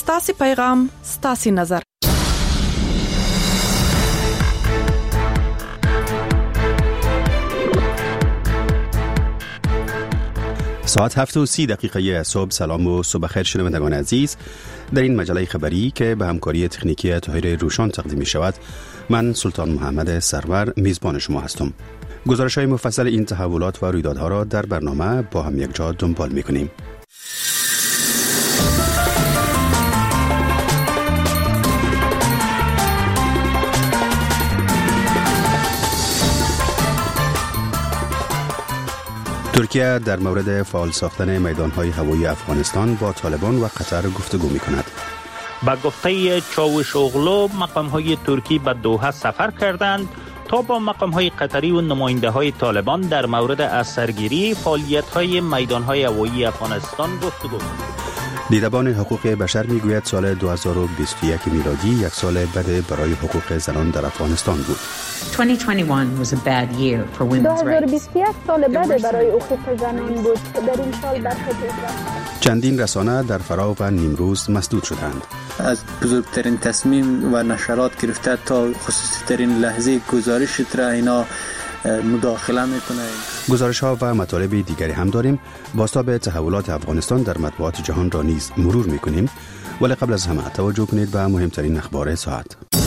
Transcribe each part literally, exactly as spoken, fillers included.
ستاسي پیغام، ستاسي نظر. ساعت هفت و سی دقیقه صبح. سلام و صبح خیر شنوندگان عزیز. در این مجله خبری که به همکاری تکنیکی طاهر روشان تقدیم می شود، من سلطان محمد سرور میزبان شما هستم. گزارش های مفصل این تحولات و رویدادها را در برنامه با هم یک جا دنبال می کنیم. ترکیه در مورد فعال ساختن میدانهای هوایی افغانستان با طالبان و قطر گفتگو می کند. با گفته چاوشوغلو مقام‌های ترکی به دوحه سفر کردند تا با مقام‌های قطری و نماینده‌های طالبان در مورد اثرگیری فعالیت‌های میدانهای هوایی افغانستان گفتگو کنند. دیدبان حقوق بشر میگوید سال دو هزار و بیست و یک میلادی یک سال بد برای حقوق زنان در افغانستان بود. دو هزار و بیست و یک سال بد برای حقوق زنان بود. در این سال برخی چندین رسانه در فرا و نیمروز مسدود شدند. از بزرگترین تصمیم و نشرات گرفته تا خصوصی ترین لحظه گزارش تر اینا مداخله میکنه. گزارش ها و مطالب دیگری هم داریم. بازتاب تحولات افغانستان در مطبوعات جهان را نیز مرور میکنیم، ولی قبل از همه توجه کنید به مهمترین اخبار ساعت.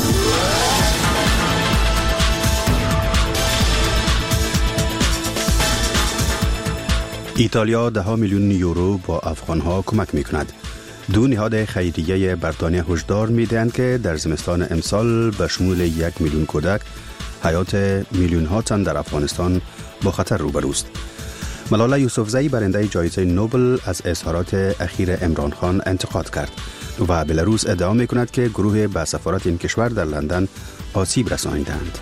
ایتالیا ده میلیون یورو با افغان ها کمک میکند. دو نهاد خیریه بریتانیا هشدار میدهند که در زمستان امسال به شمول یک میلیون کودک حیات میلیون ها تن در افغانستان با خطر روبروست. ملاله یوسفزئی برنده جایزه نوبل از اظهارات اخیر عمران خان انتقاد کرد و بلاروس ادعا میکند که گروه به سفارت این کشور در لندن آسیب رسانیدند.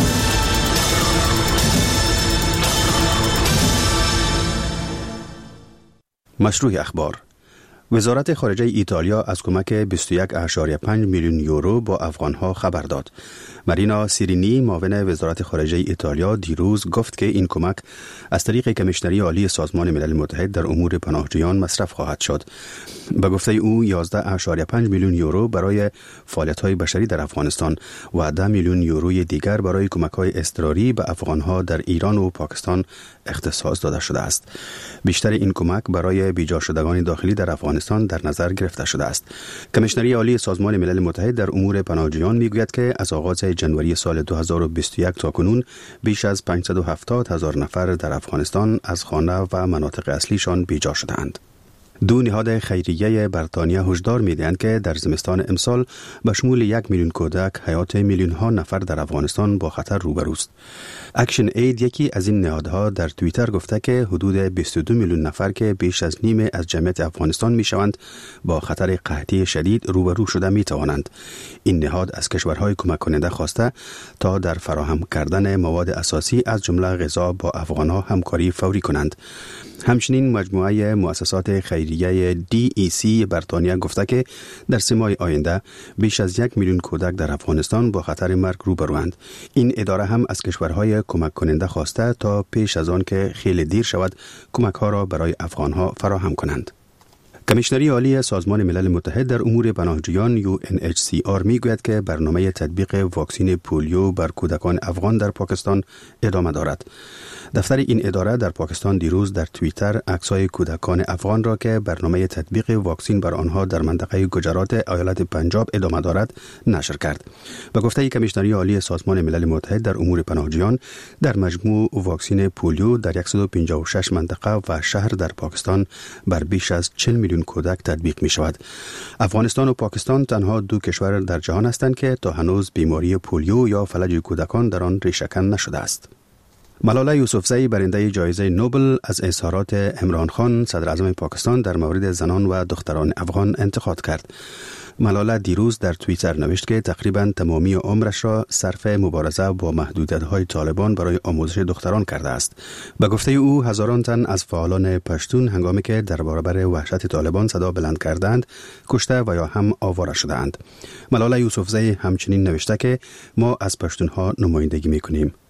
مشروع اخبار. وزارت خارجه ایتالیا از کمک بیست و یک ممیز پنج میلیون یورو با افغانها خبر داد. مارینا سیرینی معاون وزارت خارجه ایتالیا دیروز گفت که این کمک از طریق کمیشنری عالی سازمان ملل متحد در امور پناهجویان مصرف خواهد شد. به گفته او یازده ممیز پنج میلیون یورو برای فعالیت‌های بشری در افغانستان و ده میلیون یوروی دیگر برای کمک‌های اضطراری به افغانها در ایران و پاکستان اختصاص داده شده است. بیشتر این کمک برای بیجا شدگان داخلی در افغانستان در نظر گرفته شده است. کمیشنری عالی سازمان ملل متحد در امور پناهجویان میگوید که از آغاز جنوری سال دو هزار و بیست و یک تا کنون بیش از پانصد و هفتاد هزار نفر در افغانستان از خانه و مناطق اصلیشان بیجا شدند. دو نهاد خیریه بریتانیا هشدار می‌دهند که در زمستان امسال به شمول یک میلیون کودک حیات میلیون ها نفر در افغانستان با خطر روبروست. اکشن اید یکی از این نهادها در توییتر گفته که حدود بیست و دو میلیون نفر که بیش از نیمه از جمعیت افغانستان میشوند با خطر قحطی شدید روبرو شده میتوانند. این نهاد از کشورهای کمک کننده خواسته تا در فراهم کردن مواد اساسی از جمله غذا با افغانها همکاری فوری کنند. همچنین مجموعه مؤسسات خیریه دی ای سی بریتانیا گفته که در سه ماه آینده بیش از یک میلیون کودک در افغانستان با خطر مرگ روبروند. این اداره هم از کشورهای کمک کننده خواسته تا پیش از آن که خیلی دیر شود کمک ها را برای افغانها فراهم کنند. کمیشنری عالی سازمان ملل متحد در امور پناهجویان یو ان اچ سی آر میگوید که برنامه تطبیق واکسین پولیو بر کودکان افغان در پاکستان ادامه دارد. دفتر این اداره در پاکستان دیروز در توییتر عکس‌های کودکان افغان را که برنامه تطبیق واکسین بر آنها در منطقه گجرات ایالت پنجاب ادامه دارد نشر کرد. به گفته کمیشنری عالی سازمان ملل متحد در امور پناهجویان، در مجموع واکسین پولیو در صد و پنجاه و شش منطقه و شهر در پاکستان بر بیش از چهل میلیون کودک تطبیق می شود. افغانستان و پاکستان تنها دو کشور در جهان هستند که تا هنوز بیماری پولیو یا فلج کودکان در آن ریشه‌کن نشده است. ملاله یوسفزئی برنده جایزه نوبل از اظهارات عمران خان صدر اعظم پاکستان در مورد زنان و دختران افغان انتقاد کرد. ملاله دیروز در توییتر نوشت که تقریباً تمامی عمرش را صرف مبارزه با محدودیت‌های طالبان برای آموزش دختران کرده است. به گفته او هزاران تن از فعالان پشتون هنگامی که در برابر وحشت طالبان صدا بلند کردند کشته و یا هم آواره شدند. ملاله یوسفزئی همچنین نوشته که ما از پشتونها نمایندگی می‌کنیم.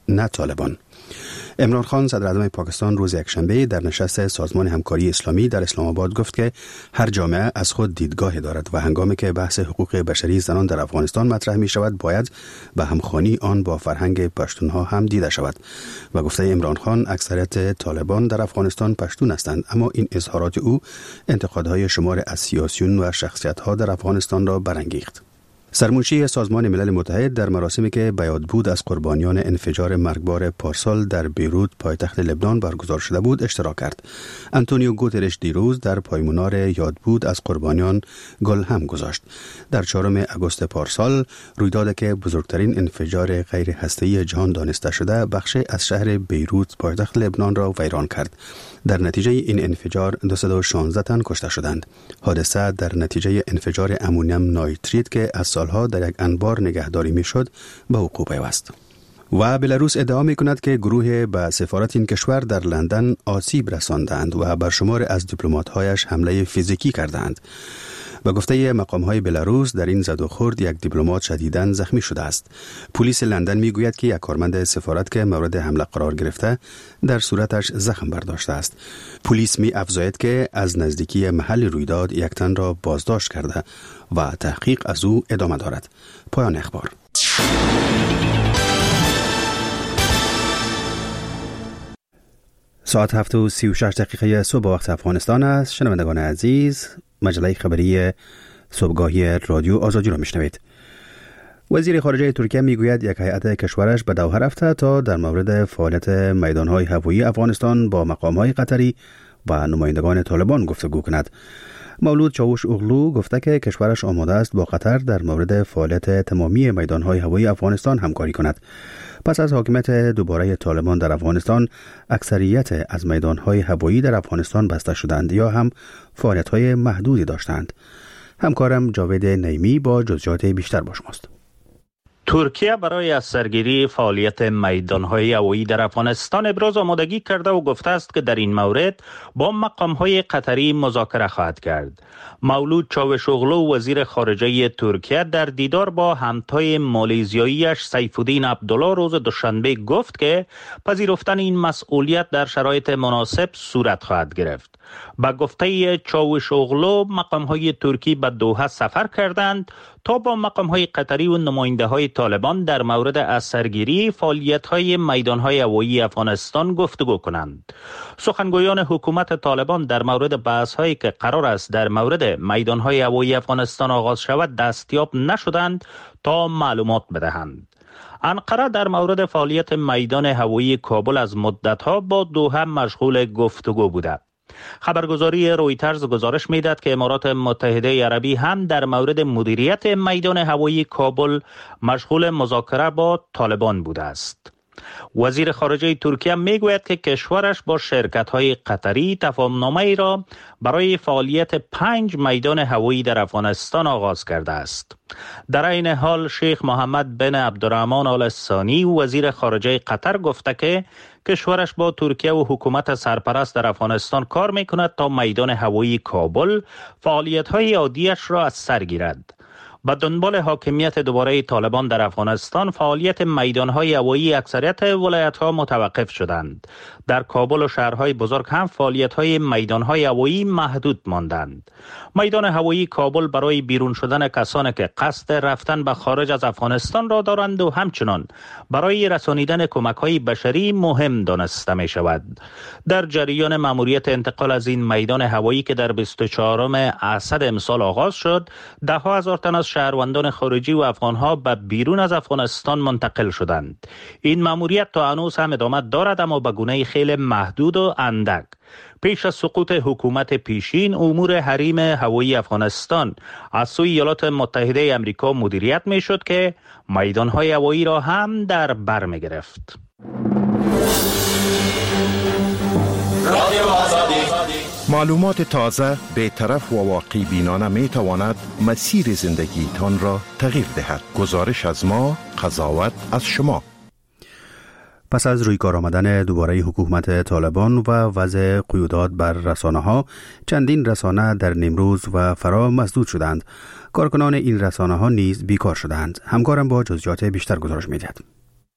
نه طالبان. عمران خان صدر اعظم پاکستان روز یکشنبه در نشست سازمان همکاری اسلامی در اسلام آباد گفت که هر جامعه از خود دیدگاهی دارد و هنگامی که بحث حقوق بشری زنان در افغانستان مطرح می شود باید به همخوانی آن با فرهنگ پشتونها هم دیده شود. و گفته عمران خان اکثریت طالبان در افغانستان پشتون هستند، اما این اظهارات او انتقادهای شمار از سیاسیون و شخصیت‌ها در افغانستان را برانگیخت. سرمنشی سازمان ملل متحد در مراسمی که به یاد بود از قربانیان انفجار مرگبار پارسال در بیروت پایتخت لبنان برگزار شده بود اشتراک کرد. آنتونیو گوترش دیروز در پایمنار یاد بود از قربانیان گل هم گذاشت. در چهارم آگوست پارسال رویدادی که بزرگترین انفجار غیر هسته‌ای جهان دانسته شده بخش از شهر بیروت پایتخت لبنان را ویران کرد. در نتیجه این انفجار دویست و شانزده تن کشته شدند. حادثه در نتیجه انفجار امونیم نایتریت که از سالها در یک انبار نگهداری میشد به وقوع پیوست. و بلاروس ادعا می کند که گروه به سفارت این کشور در لندن آسیب رساندند و بر شمار از دیپلمات‌هایش حمله فیزیکی کردند. به گفته مقام‌های بلاروس در این زد و خورد یک دیپلمات شدیداً زخمی شده است. پلیس لندن میگوید که یک کارمند سفارت که مورد حمله قرار گرفته در صورتش زخم برداشته است. پلیس می افزاید که از نزدیکی محل رویداد یک تن را بازداشت کرده و تحقیق از او ادامه دارد. پایان اخبار. ساعت هفت و سی و شش دقیقه صبح وقت افغانستان است. شنوندگان عزیز، مجله خبری صبحگاهی رادیو آزادی را میشنوید. وزیر خارجه ترکیه میگوید یک هیئت کشورش به دوحه رفته تا در مورد فعالیت میدانهای هوایی افغانستان با مقامهای قطری و نمایندگان طالبان گفتگو کند. مولود چاوش اوغلو گفته که کشورش آماده است با قطر در مورد فعالیت تمامی میدانهای هوایی افغانستان همکاری کند. پس از حاکمیت دوباره طالبان در افغانستان، اکثریت از میدانهای هوایی در افغانستان بسته شدند یا هم فعالیت‌های محدودی داشتند. همکارم جاوید نیمی با جزئیات بیشتر با شماست. ترکیه برای از سرگیری فعالیت میدانهای هوایی در افغانستان ابراز آمادگی کرده و گفته است که در این مورد با مقامهای قطری مذاکره خواهد کرد. مولود چاوشوغلو وزیر خارجه ترکیه در دیدار با همتای مالیزیاییش سیفالدین عبدالله روز دوشنبه گفت که پذیرفتن این مسئولیت در شرایط مناسب صورت خواهد گرفت. با گفته چاوشوغلو مقامهای ترکی به دوحه سفر کردند تا با مقامهای قطری و نماینده های طالبان در مورد از سرگیری فعالیت‌های میدانهای هوایی افغانستان گفتگو کنند. سخنگویان حکومت طالبان در مورد بحث‌هایی که قرار است در مورد میدانهای هوایی افغانستان آغاز شود دستیاب نشدند تا معلومات بدهند. انقره در مورد فعالیت میدان هوایی کابل از مدت‌ها با دوحه مشغول گفتگو بوده. خبرگزاری رویترز گزارش می‌دهد که امارات متحده عربی هم در مورد مدیریت میدان هوایی کابل مشغول مذاکره با طالبان بوده است. وزیر خارجه ترکیه میگوید که کشورش با شرکت‌های قطری تفاهم‌نامه‌ای را برای فعالیت پنج میدان هوایی در افغانستان آغاز کرده است. در این حال شیخ محمد بن عبدالرحمن آل ثانی وزیر خارجه قطر گفته که کشورش با ترکیه و حکومت سرپرست در افغانستان کار میکند تا میدان هوایی کابل فعالیت‌های عادیش را از سر گیرد. با دنبال حاکمیت دوباره طالبان در افغانستان، فعالیت میدانهای هوایی اکثریت ولایت‌ها متوقف شدند. در کابل و شهرهای بزرگ هم فعالیت‌های میدانهای هوایی محدود ماندند. میدان هوایی کابل برای بیرون شدن کسانی که قصد رفتن به خارج از افغانستان را دارند و همچنان برای رسانیدن کمک‌های بشری مهم دانسته می‌شود. در جریان مأموریت انتقال از این میدان هوایی که در بیست و چهارم اسد امسال آغاز شد، ده ها هزار تن از شهروندان خارجی و افغان‌ها به بیرون از افغانستان منتقل شدند. این مأموریت تا هنوز هم ادامه دارد، اما به گونه خیلی محدود و اندک. پیش از سقوط حکومت پیشین، امور حریم هوایی افغانستان از سوی ایالات متحده آمریکا مدیریت میشد که میدان‌های هوایی را هم در بر می‌گرفت. معلومات تازه، بی‌طرف و واقع بینانه می تواند مسیر زندگی تان را تغییر دهد. گزارش از ما، قضاوت از شما. پس از روی کار آمدن دوباره حکومت طالبان و وضع قیودات بر رسانه ها، چندین رسانه در نیمروز و فرا مسدود شدند. کارکنان این رسانه ها نیز بیکار شدند. همکارم با جزئیات بیشتر گزارش می‌دهد.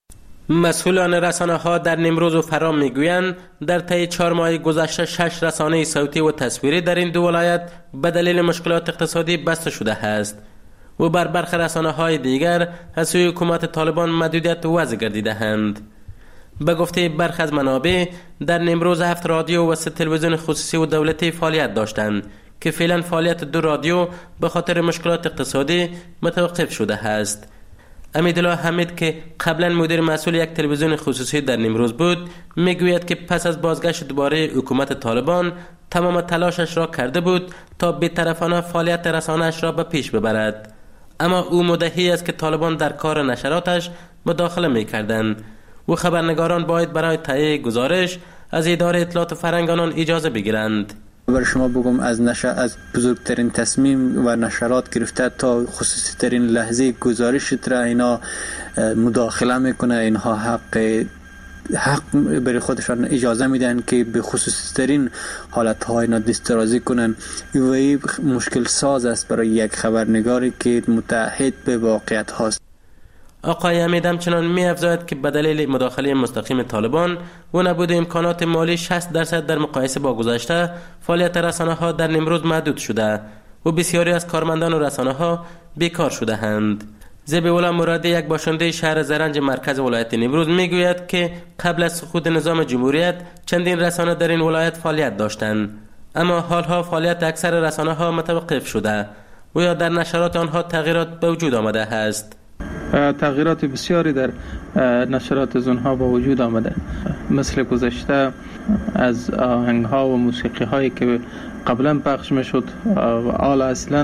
مسئولان رسانه ها در نیمروز و فرا میگویند در طی چهار ماه گذشته شش رسانه صوتی و تصویری در این دو ولایت به دلیل مشکلات اقتصادی بسته شده است و بر برخی رسانه های دیگر از سوی حکومت طالبان محدودیت وضع گردیده‌اند. به گفته برخی از منابع در نیمروز هفت رادیو و سه تلویزیون خصوصی و دولتی فعالیت داشتند که فعلا فعالیت دو رادیو به خاطر مشکلات اقتصادی متوقف شده است. امیدالله حمید که قبلا مدیر مسئول یک تلویزیون خصوصی در نیمروز بود میگوید که پس از بازگشت دوباره حکومت طالبان تمام تلاشش را کرده بود تا بی‌طرفانه فعالیت رسانه‌اش را به پیش ببرد، اما او مدعی است که طالبان در کار نشراتش مداخله می‌کردند و خبرنگاران باید برای تهیه گزارش از اداره اطلاعات و فرهنگانان اجازه بگیرند. برای شما بگم از نشر از بزرگترین تصمیم و نشرات گرفته تا خصوصی ترین لحظه گزارش تر اینا مداخله میکنه. اینها حق حق برای خودشان اجازه میدن که به خصوصی ترین حالت های اینا دسترازی کنن و این مشکل ساز است برای یک خبرنگاری که متعهد به واقعیت هاست. آقای حمید همچنان می افزاید که به دلیل مداخله مستقیم طالبان و نبود امکانات مالی شصت درصد در مقایسه با گذشته فعالیت رسانه ها در نیمروز محدود شده و بسیاری از کارمندان و رسانه ها بیکار شده اند. ذبیح‌الله مرادی یک باشنده شهر زرنج مرکز ولایت نیمروز می گوید که قبل از سقوط نظام جمهوریت چندین رسانه در این ولایت فعالیت داشتند، اما حالها فعالیت اکثر رسانه ها متوقف شده و یا در نشرات آنها تغییرات به وجود آمده است. تغییرات بسیاری در نشرات زنها با وجود آمده، مثل گذشته از آهنگ ها و موسیقی هایی که قبلا پخش می شد، حالا اصلا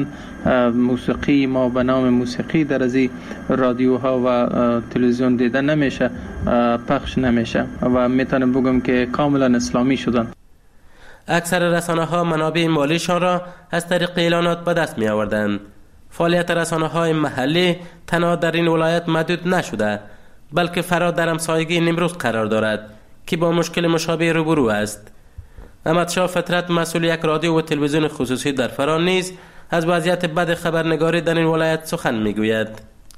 موسیقی ما به نام موسیقی در از رادیوها و تلویزیون دیده نمیشه، پخش نمیشه و میتونم بگم که کاملا اسلامی شدن. اکثر رسانه ها منابع مالیشان را از طریق اعلانات به دست می آوردند. فعالیت رسانه های محلی تنها در این ولایت محدود نشده، بلکه فرا در همسایگی نیمروز قرار دارد که با مشکل مشابه روبرو است. احمدشاه فطرت مسئول یک رادیو و تلویزیون خصوصی در فرا نیز از وضعیت بد خبرنگاری در این ولایت سخن میگوید.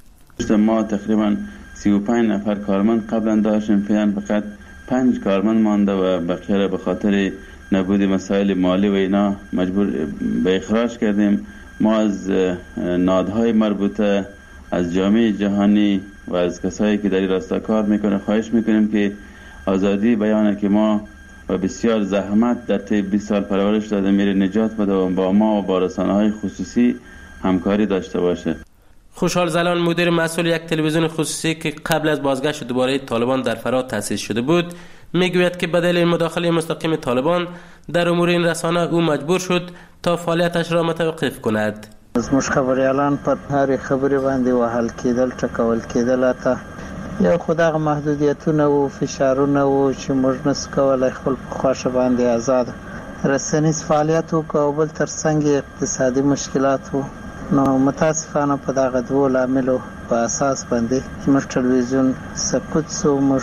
ما تقریبا سی و پنج نفر کارمند قبلا داشتیم، فعلا فقط پنج کارمند مانده و بقیه به خاطر نبود مسائل مالی و اینا مجبور به اخراج کردیم. ما از نهادهای مربوطه، از جامعه جهانی و از کسایی که در این راستا کار میکنه خواهش میکنیم که آزادی بیانه که ما و بسیار زحمت در طی بیست سال پرورش داده میره نجات بده و با ما و با رسانه‌های خصوصی همکاری داشته باشه. خوشحال زلان مدیر مسئول یک تلویزیون خصوصی که قبل از بازگشت دوباره طالبان در فرا تأسیس شده بود میگوید که بدل این مداخله مستقیم طالبان در امور این رسانه او مجبور شد تا فعالیتش را متوقف کند. از مش خبریالان پر هر خبری باندې وهل کېدل ټکول کېدل تا یو خدای محدودیتونه او فشارونه او چې موږ نس کولای خپل خوښه باندې آزاد رسنیز فعالیت او کابل ترڅنګ اقتصادي مشکلات وو نو متاسفانه په دغه دوه لاملو په اساس باندې موږ تلویزیون سکوت سو موږ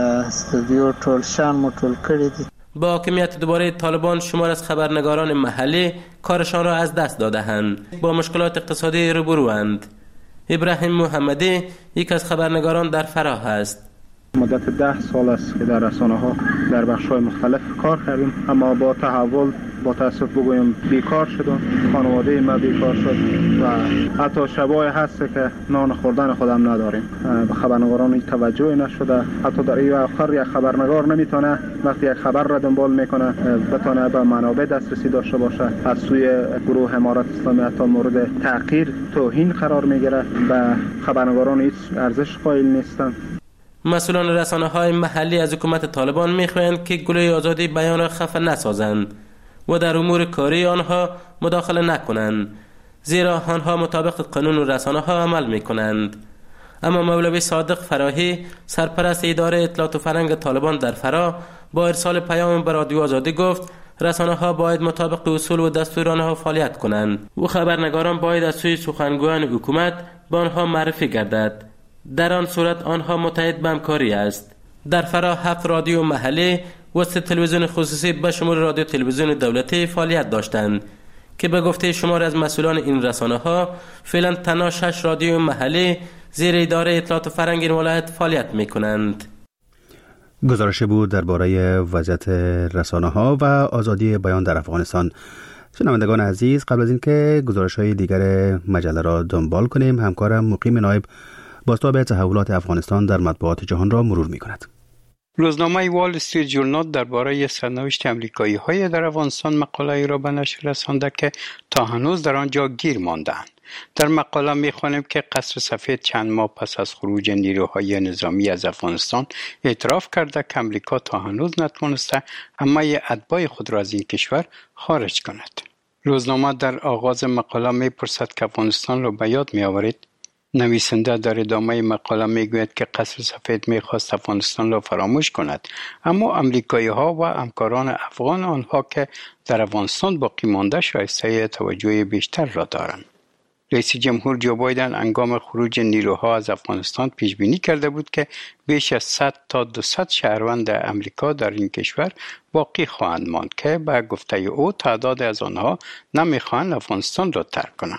استودیو ټول شان مو ټول کړی دي. با حاکمیت دوباره طالبان شمار از خبرنگاران محلی کارشان را از دست داده‌اند، با مشکلات اقتصادی روبروند. ابراهیم محمدی یک از خبرنگاران در فراه است. مدت ده سال است که در رسانه ها در بخش‌های مختلف کار کردیم، اما با تحول با تاسف بگویم بیکار شدم. خانواده ما بیکار شد و حتی شبای هست که نان خوردن خودم نداریم. به خبرنگاران این توجهی نشده. حتی در این آخر یک خبرنگار نمیتونه وقتی یک خبر را دنبال میکنه بتونه به منابع دسترسی داشته باشه. از سوی گروه امارت اسلامی حتی مورد تحقیر، توهین قرار میگیره. به خبرنگاران هیچ ارزش قائل نیستند. مسئولان رسانه های محلی از حکومت طالبان میخواهند که گلوی آزادی بیان را خفه نسازند و در امور کاری آنها مداخله نکنند، زیرا آنها مطابق قانون و رسانه ها عمل میکنند. اما مولوی صادق فراهی سرپرست اداره اطلاعات و فرهنگ طالبان در فرا با ارسال پیام به رادیو آزادی گفت رسانه ها باید مطابق اصول و دستور آنها فعالیت کنند و خبرنگاران باید از سوی سخنگویان حکومت به آنها معرفی گردد. در آن صورت آنها متحد به همکاری است. در فرا هفت رادیو محلی و سه تلویزیون خصوصی به شمول رادیو تلویزیون دولتی فعالیت داشتند که به گفته شمار از مسئولان این رسانه ها فعلا تنها شش رادیو محلی زیر اداره اطلاعات فرهنگ این ولایت فعالیت می کنند. گزارش بود درباره وضعیت رسانه ها و آزادی بیان در افغانستان. شنوندگان عزیز، قبل از اینکه گزارش های دیگر مجله را دنبال کنیم، همکارم مقیم نایب بازتاب تحولات افغانستان در مطبوعات جهان را مرور می کند. روزنامه وال استریت ژورنال درباره سرنوشت امریکایی های در افغانستان مقاله را به نشر رسانده که تا هنوز در آنجا گیر ماندند. در مقاله می‌خوانیم که قصر سفید چند ماه پس از خروج نیروهای نظامی از افغانستان اعتراف کرده که امریکا تا هنوز نتوانسته همه اتباع خود را از این کشور خارج کند. روزنامه در آغاز مقاله می‌پرسد که افغانستان را به یاد می‌آورید. نویسنده در ادامه مقاله میگوید که قصر سفید میخواست افغانستان را فراموش کند، اما امریکایی ها و همکاران افغان آنها که در افغانستان باقی مانده شایسته توجه بیشتر را دارند. رئیس جمهور جو بایدن هنگام خروج نیروها از افغانستان پیش بینی کرده بود که بیش از صد تا دویست شهروند امریکا در این کشور باقی خواهند ماند که به گفته او تعداد از آنها نمیخواهند افغانستان را ترک کنند.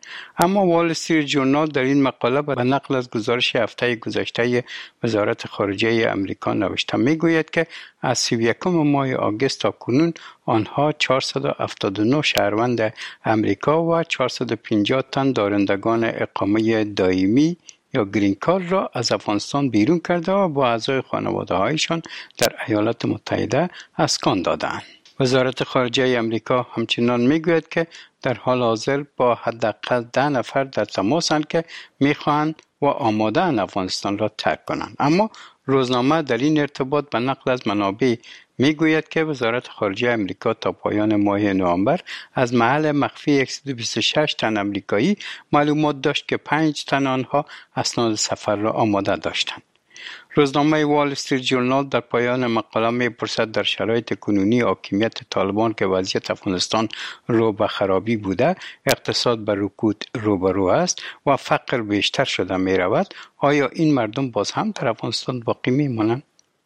اما وال استریت ژورنال در این مقاله به نقل از گزارش هفته گذشته وزارت خارجه امریکا نوشته میگوید که از سی و یکم ماه آگوست تا کنون آنها چهارصد و هفتاد و نه شهروند امریکا و چهارصد و پنجاه تن دارندگان اقامه دائمی یا گرین کارت را از افغانستان بیرون کرده و با اعضای خانواده هایشان در ایالات متحده اسکان دادند. وزارت خارجه امریکا همچنان میگوید که در حال حاضر با حداقل ده نفر در تماسند که میخواهند و آماده‌اند افغانستان را ترک کنند. اما روزنامه در این ارتباط به نقل از منابع میگوید که وزارت خارجه امریکا تا پایان ماه نوامبر از محل مخفی صد و بیست و شش تن امریکایی معلومات داشت که پنج تن آنها اسناد سفر را آماده داشتند. روزنامه وال استریت ژورنال در پایان مقاله می‌پرسد در شرایط کنونی حاکمیت طالبان که وضعیت افغانستان رو به خرابی بوده، اقتصاد به رکود روبرو است و فقر بیشتر شده می‌رود، آیا این مردم باز هم در افغانستان باقی می‌مانند؟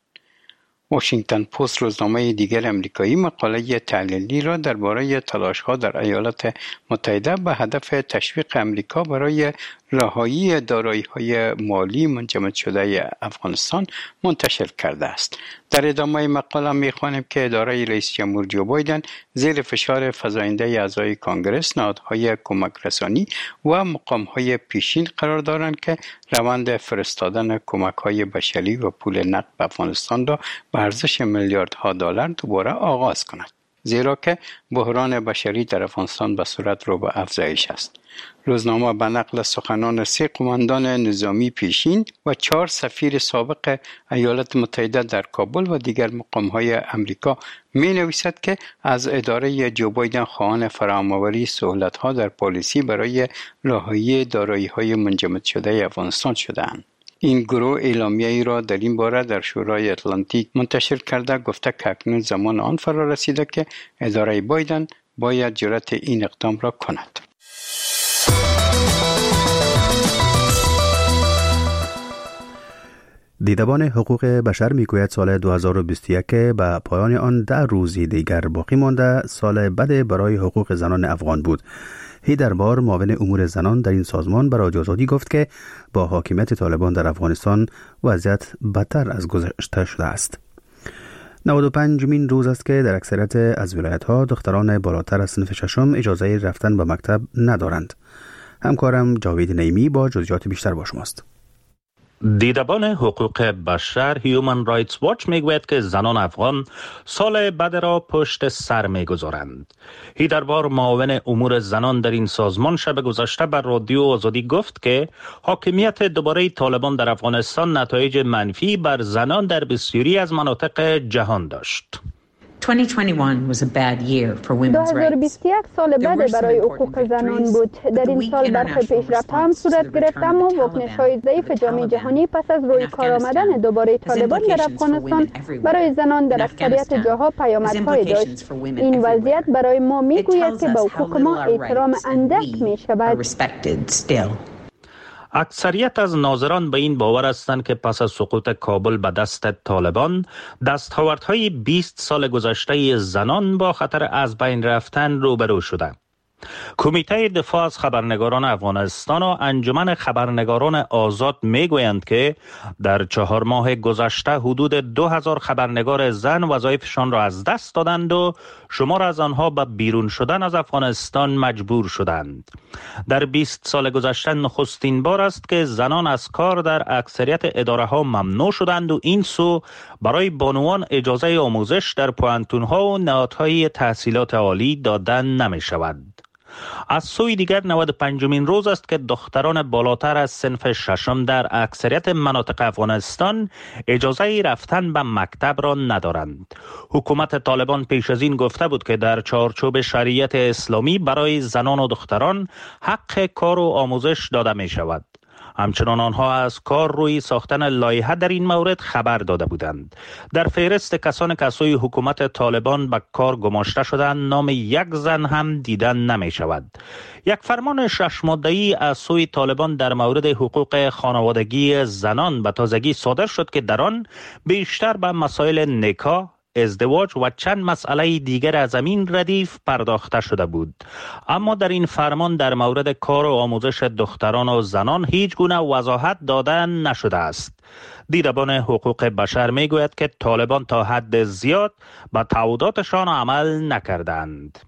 واشنگتن پست روزنامه دیگر امریکایی مقاله تحلیلی را درباره تلاش‌ها در ایالات متحده به هدف تشویق امریکا برای رهایی دارایی‌های مالی منجمد شده افغانستان منتشر کرده است. در ادامه مقاله می‌خوانیم که اداره رئیس جمهور جو بایدن زیر فشار فزاینده اعضای کانگرس، نهادهای کمک رسانی و مقام‌های پیشین قرار دارند که روند فرستادن کمک‌های بشری و پول نقد به افغانستان را به ارزش میلیاردها دلار دوباره آغاز کند، زیرا که بحران بشری در افغانستان به صورت رو به افزایش است. روزنامه به نقل سخنان سه قماندان نظامی پیشین و چهار سفیر سابق ایالات متحده در کابل و دیگر مقام‌های امریکا می نویسد که از اداره جو بایدن خواهان فراهم‌آوری سهولت‌ها در پالیسی برای رهایی دارایی‌های منجمد شده افغانستان شده‌اند. این گروه اعلامیه‌ای را در این باره در شورای اتلانتیک منتشر کرده، گفته که اکنون زمان آن فرا رسیده که اداره بایدن باید جرأت این اقدام را کند. دیدبان حقوق بشر میگوید سال دو هزار و بیست و یک به پایان آن ده روزی دیگر باقی مانده سال بد برای حقوق زنان افغان بود. هیدر بار، معاون امور زنان در این سازمان، برای آزادی گفت که با حاکمیت طالبان در افغانستان وضعیت بدتر از گذشته شده است. نود و پنجمین روز است که در اکثریت از ولایت‌ها دختران بالاتر از صنف ششم اجازه رفتن به مکتب ندارند. همکارم جاوید نیمی با جزئیات بیشتر با شماست. دیدبان حقوق بشر هیومن رایتس واچ میگوید که زنان افغان سال بد را پشت سر میگذارند. هیدر بار، معاون امور زنان در این سازمان، شب گذشته بر رادیو آزادی گفت که حاکمیت دوباره طالبان در افغانستان نتایج منفی بر زنان در بسیاری از مناطق جهان داشت. دو هزار و بیست و یک سال بد برای حقوق زنان بود. در این سال برخی پیشرفت‌ها هم صورت گرفت، اما واکنش‌های ضعیف جامعه جهانی پس از روی کار آمدن دوباره طالبان در افغانستان برای زنان در اکثریت جاها پیامدهای داشت. این وضعیت برای ما میگوید که به حقوق ما احترام اندک می‌شود. اکثریت از ناظران به این باور هستند که پس از سقوط کابل به دست طالبان، دستاوردهای بیست سال گذشته زنان با خطر از بین رفتن روبرو شده. کمیته دفاع از خبرنگاران افغانستان و انجمن خبرنگاران آزاد میگویند که در چهار ماه گذشته حدود دو هزار خبرنگار زن وظایفشان را از دست دادند و شمار از آنها به بیرون شدن از افغانستان مجبور شدند. در بیست سال گذشته نخستین بار است که زنان از کار در اکثریت اداره ها ممنوع شدند و این سو برای بانوان اجازه آموزش در پوهنتون‌ها و نهادهای تحصیلات عالی دادن نمی شود. از سوی دیگر نود و پنجمین روز است که دختران بالاتر از صنف ششم در اکثریت مناطق افغانستان اجازه رفتن به مکتب را ندارند. حکومت طالبان پیش از این گفته بود که در چارچوب شریعت اسلامی برای زنان و دختران حق کار و آموزش داده می شود. همچنان آنها از کار روی ساختن لایحه در این مورد خبر داده بودند. در فهرست کسانی که از سوی حکومت طالبان به کار گماشته شدند نام یک زن هم دیدن نمی شود. یک فرمان شش ماده‌ای از سوی طالبان در مورد حقوق خانوادگی زنان به تازگی صادر شد که در آن بیشتر به مسائل نکاح، ازدواج و چند مسئله دیگر از این ردیف پرداخته شده بود. اما در این فرمان در مورد کار و آموزش دختران و زنان هیچ گونه وضاحت داده نشده است. دیدبان حقوق بشر می گوید که طالبان تا حد زیاد به تعهداتشان عمل نکردند.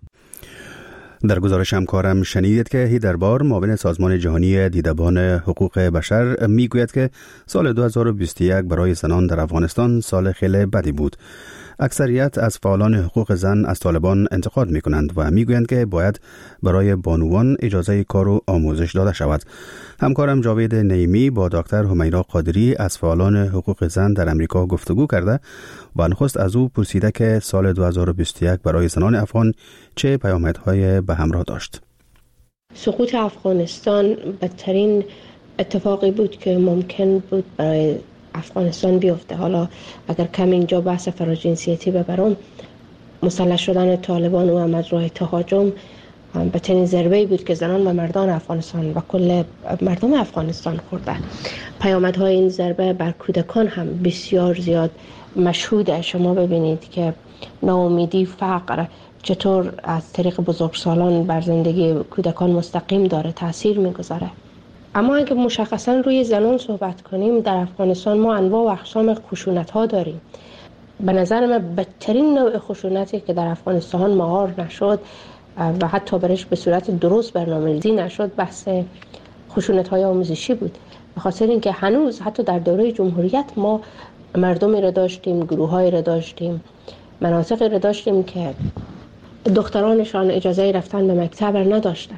در گزارش همکارم شنیدید که هیدربار معاون سازمان جهانی دیدبان حقوق بشر میگوید که سال دو هزار و بیست و یک برای زنان در افغانستان سال خیلی بدی بود. اکثریت از فعالان حقوق زن از طالبان انتقاد می کنند و می گویند که باید برای بانوان اجازه کار و آموزش داده شود. همکارم جاوید نعیمی با دکتر همیرا قادری از فعالان حقوق زن در امریکا گفتگو کرده و نخست از او پرسیده که سال دو هزار و بیست و یک برای زنان افغان چه پیامدهای به همراه داشت. سقوط افغانستان بدترین اتفاقی بود که ممکن بود برای افغانستان بیفته. حالا اگر کم اینجا بحث فراجنسیتی ببرم، مسلح شدن طالبان و از راه تهاجم بدترین ضربه‌ای بود که زنان و مردان افغانستان و کل مردم افغانستان خورده. پیامدهای این ضربه بر کودکان هم بسیار زیاد مشهوده. شما ببینید که ناامیدی، فقر چطور از طریق بزرگسالان بر زندگی کودکان مستقیم داره تاثیر میگذاره. اما اگه مشخصا روی زنان صحبت کنیم، در افغانستان ما انواع و اقسام خشونت ها داریم. به نظر من بدترین نوع خشونتی که در افغانستان مهار نشد و حتی برش به صورت درست برنامه‌ریزی نشد بحث خشونت های آموزشی بود. به خاطر اینکه هنوز حتی در دوره جمهوریت ما مردمی را داشتیم، گروه های را داشتیم، مناطقی را داشتیم که دخترانشان اجازه رفتن به مکتب نداشتن.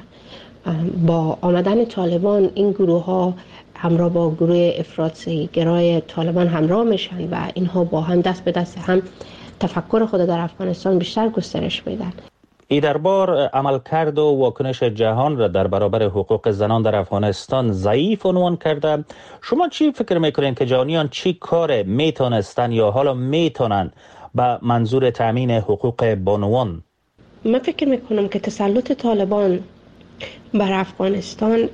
با آمدن طالبان این گروه ها همراه با گروه افراطی گرای طالبان همراه میشن و اینها با هم دست به دست هم تفکر خود در افغانستان بیشتر گسترش میدن. ای در بار عملکرد و واکنش جهان را در برابر حقوق زنان در افغانستان ضعیف عنوان کرده. شما چی فکر میکنین که جهانیان چی کار میتونستن یا حالا میتونن به منظور تامین حقوق بانوان؟ من فکر میکنم که تسلط طالبان بر افغانستان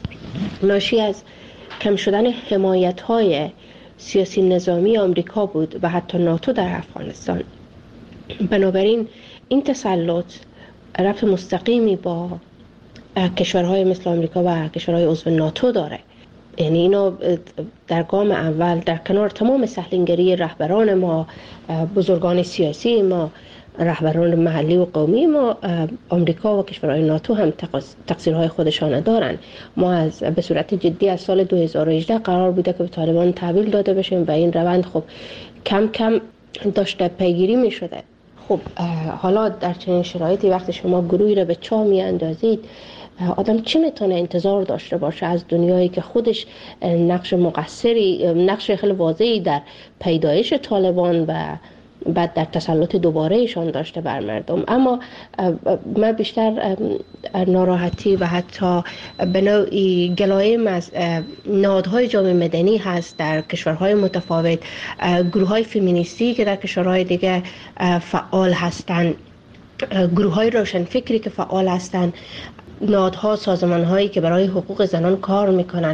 ناشی از کم شدن حمایت‌های سیاسی نظامی آمریکا بود و حتی ناتو در افغانستان. بنابراین این تسلط ربط مستقیمی با کشورهای مثل آمریکا و کشورهای عضو ناتو داره. یعنی اینا در گام اول در کنار تمام سهلنگری رهبران ما، بزرگان سیاسی ما، رهبران محلی و قومی ما، آمریکا و کشورهای ناتو هم تقصیرهای خودشان دارن. ما از به صورت جدی از سال دو هزار و هجده قرار بوده که به طالبان تحویل داده بشیم و این روند خب کم کم داشته پیگیری می شده. خب حالا در چنین شرایطی وقتی شما گروهی را به چاه می اندازید، آدم چی میتونه انتظار داشته باشه از دنیایی که خودش نقش مقصری، نقش خیلی واضحی در پیدایش طالبان و بعد در تسلط دوباره ایشان داشته بر مردم. اما من بیشتر ناراحتی و حتی به نوعی گلایه از نهادهای جامعه مدنی هست در کشورهای متفاوت، گروه‌های فمینیستی که در کشورهای دیگه فعال هستند، گروه‌های روشنفکری که فعال هستند، نهادها، سازمان‌هایی که برای حقوق زنان کار میکنن.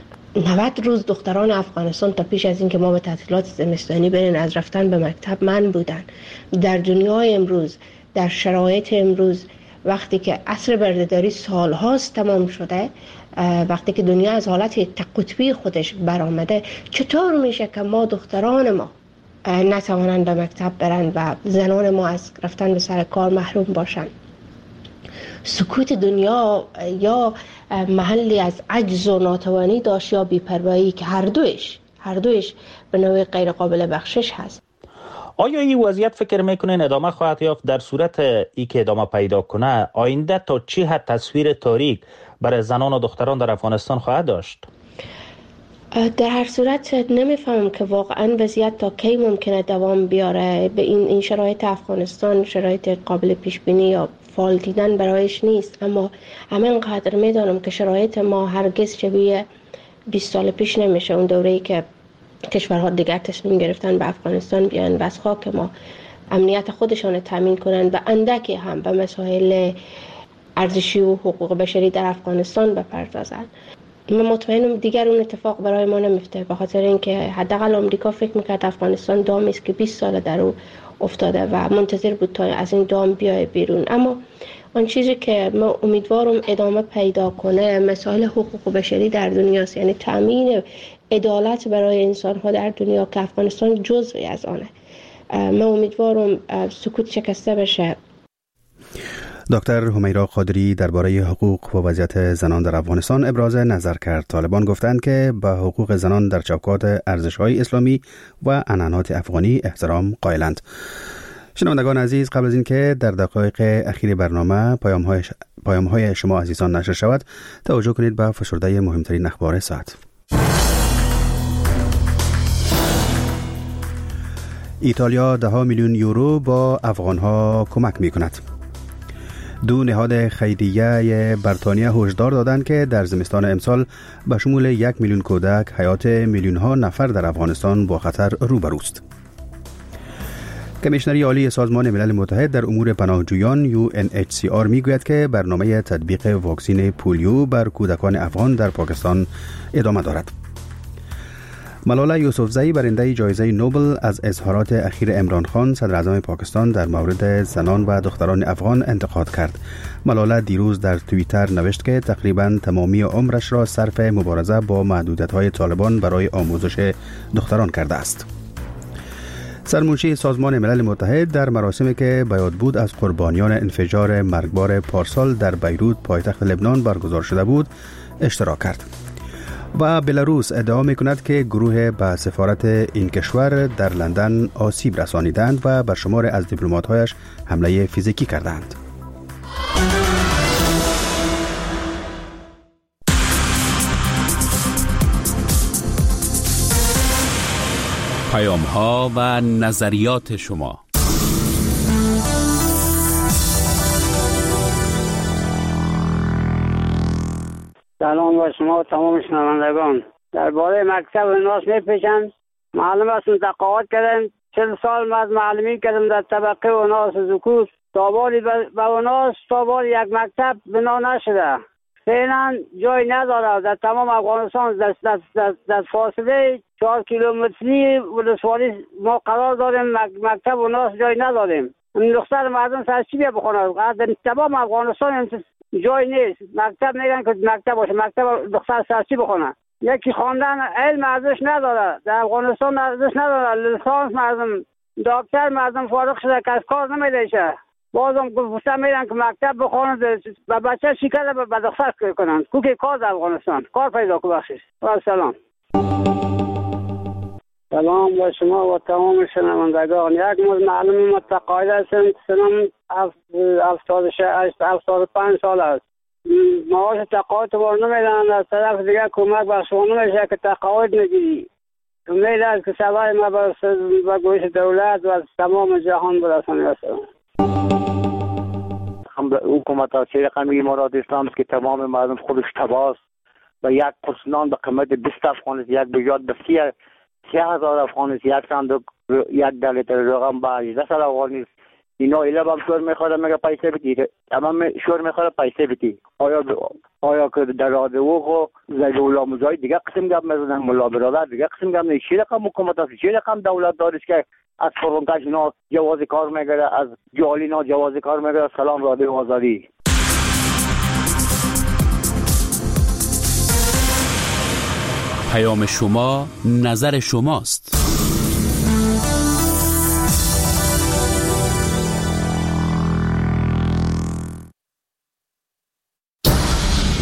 نود روز دختران افغانستان تا پیش از اینکه ما به تعطیلات زمستانی بریم از رفتن به مکتب من بودن. در دنیای امروز، در شرایط امروز، وقتی که عصر بردهداری سالهاست تمام شده، وقتی که دنیا از حالت تک قطبی خودش برآمده، چطور میشه که ما دختران ما نتوانند به مکتب برند و زنان ما از رفتن به سر کار محروم باشند؟ سکوت دنیا یا محلی از عجز و ناتوانی داشت یا بی‌پروایی که هر دویش هر دویش به نوع غیر قابل بخشش هست. آیا این وضعیت فکر میکنین ادامه خواهد یافت؟ در صورت ای که ادامه پیدا کنه، آینده تا چه حد تصویر تاریک برای زنان و دختران در افغانستان خواهد داشت؟ در هر صورت نمیفهمم که واقعا وضعیت تا کی ممکنه دوام بیاره. به این این شرایط افغانستان شرایط قابل پیش بینی یا فال دیدن برایش نیست، اما همین قدر میدانم که شرایط ما هرگز شبیه بیست سال پیش نمیشه، اون دوره‌ای که کشورها دیگر تصمیم گرفتن به افغانستان بیان و از خاک ما امنیت خودشان تامین کنند و اندکی هم به مسائل ارزشی و حقوق بشری در افغانستان بپردازند. من مطمئنم دیگر اون اتفاق برای ما نمیفته، به خاطر اینکه حداقل آمریکا فکر میکرد افغانستان دامی است که بیست سال در اون افتاده و منتظر بود تا از این دام بیای بیرون. اما آن چیزی که ما امیدوارم ادامه پیدا کنه مسائل حقوق بشری در دنیاست، یعنی تامین عدالت برای انسان‌ها در دنیا که افغانستان جزئی از آنه. من امیدوارم سکوت شکسته بشه. دکتر همیرا قادری درباره حقوق و وضعیت زنان در افغانستان ابراز نظر کرد. طالبان گفتند که به حقوق زنان در چوکات ارزش‌های اسلامی و عنعنات افغانی احترام قائلند. شنوندگان عزیز، قبل از اینکه در دقایق اخیر برنامه پیام‌های پیام‌های شما عزیزان نشر شود، توجه کنید به فشرده مهمترین اخبار ساعت. ایتالیا ده میلیون یورو با افغانها کمک می کند. دو نهاد خیریه بریتانیا هشدار دادند که در زمستان امسال به شمول یک میلیون کودک حیات میلیون ها نفر در افغانستان با خطر روبروست. کمیشنری عالی سازمان ملل متحد در امور پناهجویان یو ان اچ سی آر میگوید که برنامه تطبیق واکسن پولیو بر کودکان افغان در پاکستان ادامه دارد. ملاله یوسفزئی برنده جایزه نوبل از اظهارات اخیر عمران خان صدر اعظم پاکستان در مورد زنان و دختران افغان انتقاد کرد. ملاله دیروز در توییتر نوشت که تقریباً تمامی عمرش را صرف مبارزه با محدودیت‌های طالبان برای آموزش دختران کرده است. سرمنشی سازمان ملل متحد در مراسمی که به یاد بود از قربانیان انفجار مرگبار پارسال در بیروت پایتخت لبنان برگزار شده بود اشتراک کرد. و بلاروس ادعا می‌کند که گروه به سفارت این کشور در لندن آسیب رسانیدند و بر شمار از دیپلمات‌هایش حمله فیزیکی کردند. پیام‌ها و نظریات شما. سلام با شما و تمام شنوندگان. درباره مکتب و ناس میپیچند. معلوم است تقاعد کردن. چل سال از معلمی کردم در طبقه و ناس و ذکور. تابالی به و ناس تابال یک مکتب بنا نشده. فعلا جای نداره. در تمام افغانستان در, در, در, در فاصله چهار کیلومتری ولسوالی ما قرار داریم، مکتب و ناس جای نداریم. این دختر مردم سر چی بیا بخونه؟ در تمام افغانستان جای نیست. مکتب میگن که مکتب باشه، مکتب دختر سرچی بخونه. یکی خواندن علم ارزش نداره در افغانستان، ارزش نداره. لیسانس مردم، دکتر مردم فارغ شده که از کار نمیدهشه. بازم گفتن میرن که مکتب بخونن و بچه شکر به دختر کنن. کوکی کار در افغانستان کار پیدا کنه. بخشید و سلام. سلام با شما و تمام شنوندگان. یک مورد معلوم متقاعد هستم. سنم هفتاد و پنج سال است. معاش تقاعد بار نمیدن. از طرف دیگر کمک بخشوان نمیشه که تقاعد نگیری. امید است که سوای ما به گوش دولت و تمام جهان برسانده است. حکومت ها چه رقمی امارات اسلام است که تمام مردم خودش تباست و یک قرصنان به قیمت بیست افغان است، یک بیاد به سی سی هزار افغان است، یک صندوق یک لیتر روغن به هجده افغان است، اینا ایلا هم شور میخوره مگه پیسه بدی، تمام شور میخوره پیسه بدی. آیا آیا که در رادیو خو زید علامزای دیگه قسم گپ میزنن، ملا برادر دیگه قسم گپ، چی رقم حکومت است، چی رقم دولت دارش که از فرونکش اینا جواز کار میگیره، از جالینا جواز کار میگیره. سلام رادیو آزادی. پیام شما نظر شماست.